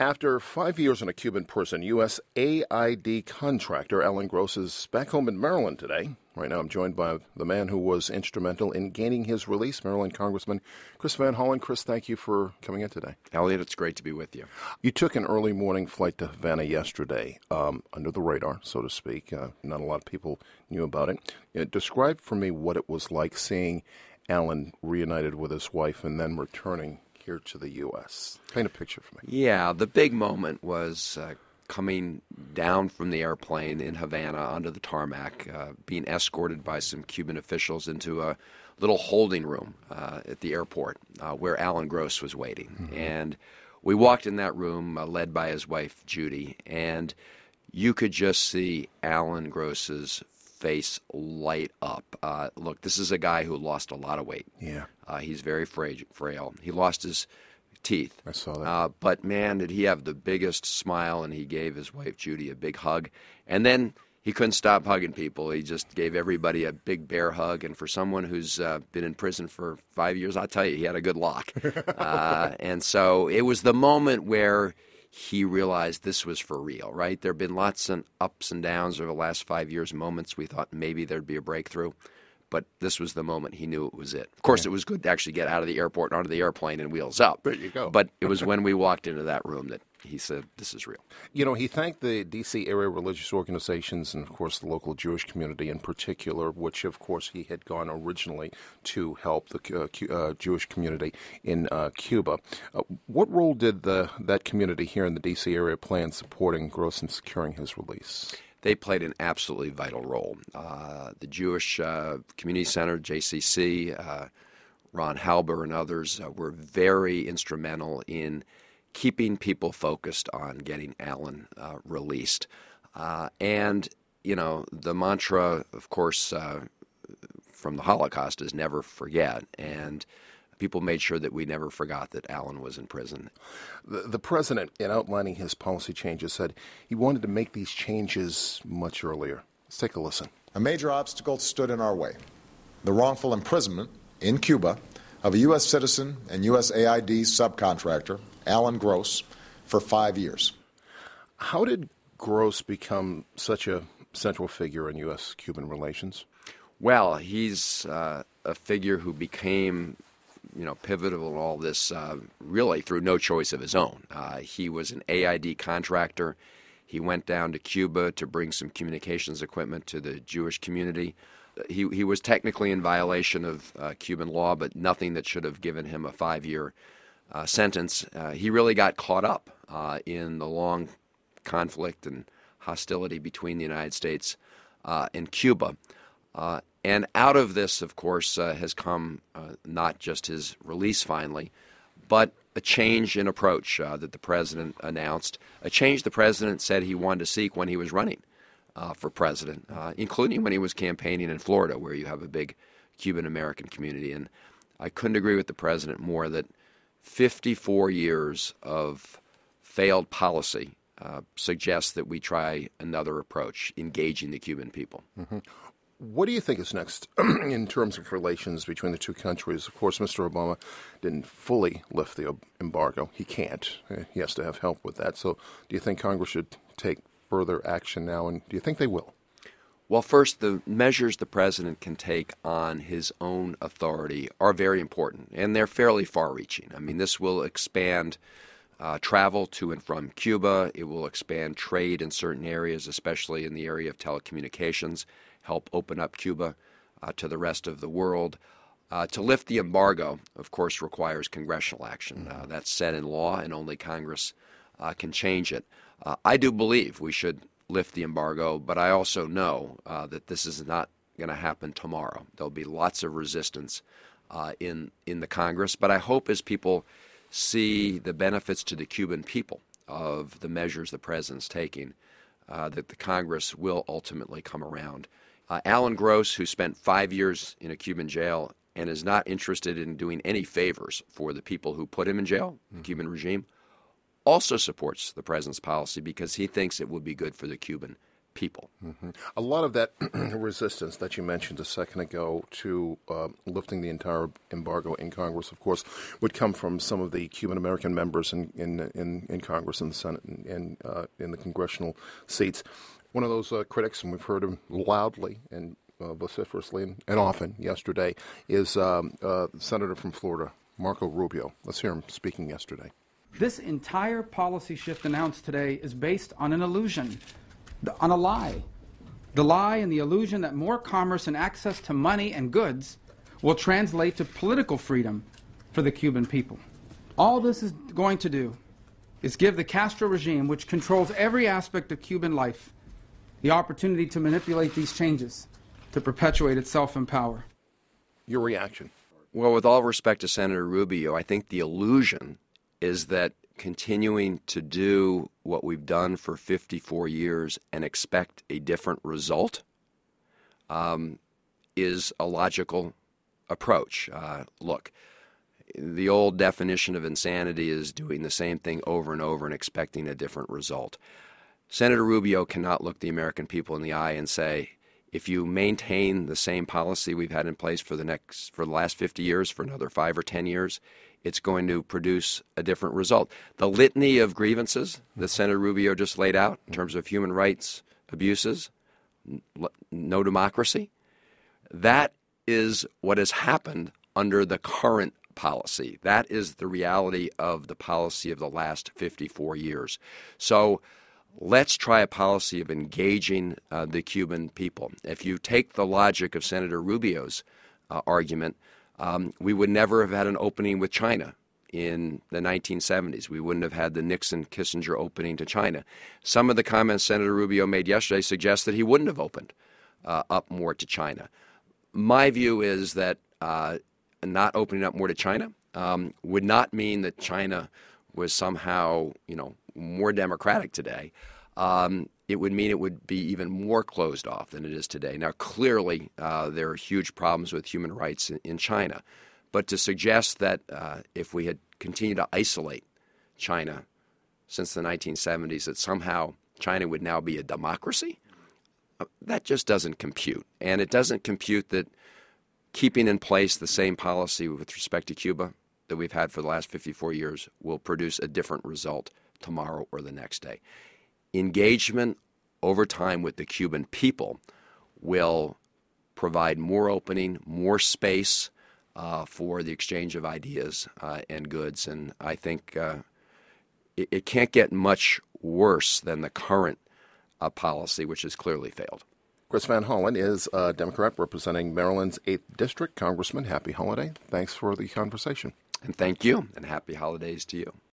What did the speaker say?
After 5 years in a Cuban prison, USAID contractor Alan Gross is back home in Maryland today. Right now I'm joined by the man who was instrumental in gaining his release, Maryland Congressman Chris Van Hollen. Chris, thank you for coming in today. Elliot, it's great to be with you. You took an early morning flight to Havana yesterday, under the radar, so to speak. Not a lot of people knew about it. Describe for me what it was like seeing Alan reunited with his wife and then returning here to the U.S. Paint a picture for me. Yeah, the big moment was coming down from the airplane in Havana onto the tarmac, being escorted by some Cuban officials into a little holding room at the airport where Alan Gross was waiting. Mm-hmm. And we walked in that room led by his wife, Judy, and you could just see Alan Gross's face light up. Look, this is a guy who lost a lot of weight. Yeah. He's very frail. He lost his teeth. I saw that. But, man, did he have the biggest smile, and he gave his wife, Judy, a big hug. And then he couldn't stop hugging people. He just gave everybody a big bear hug. And for someone who's been in prison for 5 years, I'll tell you, he had a good lock. And so it was the moment where he realized this was for real, right? There have been lots of ups and downs over the last 5 years, moments we thought maybe there'd be a breakthrough. But this was the moment he knew it was it. Of course, It was good to actually get out of the airport and onto the airplane and wheels up. There you go. But it was when we walked into that room that he said, this is real. You know, he thanked the D.C. area religious organizations and, of course, the local Jewish community in particular, which, of course, he had gone originally to help the Jewish community in Cuba. What role did that community here in the D.C. area play in supporting Gross and securing his release? They played an absolutely vital role. The Jewish Community Center, JCC, Ron Halber and others were very instrumental in keeping people focused on getting Alan released. And, you know, the mantra, of course, from the Holocaust is never forget. And people made sure that we never forgot that Alan was in prison. The president, in outlining his policy changes, said he wanted to make these changes much earlier. Let's take a listen. A major obstacle stood in our way: the wrongful imprisonment in Cuba of a U.S. citizen and USAID subcontractor, Alan Gross, for 5 years. How did Gross become such a central figure in U.S.-Cuban relations? Well, he's a figure who became pivotal in all this really through no choice of his own. He was an AID contractor. He went down to Cuba to bring some communications equipment to the Jewish community. He was technically in violation of Cuban law, but nothing that should have given him a 5-year sentence. He really got caught up in the long conflict and hostility between the United States and Cuba. And out of this, of course, has come not just his release finally, but a change in approach that the president announced, a change the president said he wanted to seek when he was running for president, including when he was campaigning in Florida, where you have a big Cuban-American community. And I couldn't agree with the president more that 54 years of failed policy suggests that we try another approach, engaging the Cuban people. Mm-hmm. What do you think is next in terms of relations between the two countries? Of course, Mr. Obama didn't fully lift the embargo. He can't. He has to have help with that. So do you think Congress should take further action now, and do you think they will? Well, first, the measures the president can take on his own authority are very important, and they're fairly far-reaching. I mean, this will expand travel to and from Cuba. It will expand trade in certain areas, especially in the area of telecommunications, help open up Cuba to the rest of the world. To lift the embargo, of course, requires congressional action. That's set in law, and only Congress can change it. I do believe we should lift the embargo, but I also know that this is not going to happen tomorrow. There'll be lots of resistance in the Congress, but I hope as people see the benefits to the Cuban people of the measures the president's taking, that the Congress will ultimately come around. Alan Gross, who spent 5 years in a Cuban jail and is not interested in doing any favors for the people who put him in jail, the Cuban regime, also supports the president's policy because he thinks it would be good for the Cuban people. Mm-hmm. A lot of that resistance that you mentioned a second ago to lifting the entire embargo in Congress, of course, would come from some of the Cuban-American members in Congress, in the Senate, and in the congressional seats. One of those critics, and we've heard him loudly and vociferously and often yesterday, is Senator from Florida, Marco Rubio. Let's hear him speaking yesterday. This entire policy shift announced today is based on an illusion, on a lie. The lie and the illusion that more commerce and access to money and goods will translate to political freedom for the Cuban people. All this is going to do is give the Castro regime, which controls every aspect of Cuban life, the opportunity to manipulate these changes to perpetuate itself in power. Your reaction? Well, with all respect to Senator Rubio, I think the illusion is that continuing to do what we've done for 54 years and expect a different result is a logical approach. Look, the old definition of insanity is doing the same thing over and over and expecting a different result. Senator Rubio cannot look the American people in the eye and say, if you maintain the same policy we've had in place for the last 50 years, for another 5 or 10 years, it's going to produce a different result. The litany of grievances that Senator Rubio just laid out in terms of human rights abuses, no democracy, that is what has happened under the current policy. That is the reality of the policy of the last 54 years. So let's try a policy of engaging the Cuban people. If you take the logic of Senator Rubio's argument, we would never have had an opening with China in the 1970s. We wouldn't have had the Nixon-Kissinger opening to China. Some of the comments Senator Rubio made yesterday suggest that he wouldn't have opened up more to China. My view is that not opening up more to China would not mean that China was somehow, more democratic today. It would mean it would be even more closed off than it is today. Now, clearly, there are huge problems with human rights in China. But to suggest that if we had continued to isolate China since the 1970s, that somehow China would now be a democracy, that just doesn't compute. And it doesn't compute that keeping in place the same policy with respect to Cuba that we've had for the last 54 years will produce a different result tomorrow or the next day. Engagement over time with the Cuban people will provide more opening, more space for the exchange of ideas and goods. And I think it can't get much worse than the current policy, which has clearly failed. Chris Van Hollen is a Democrat representing Maryland's 8th District. Congressman, happy holiday. Thanks for the conversation. And thank you, and happy holidays to you.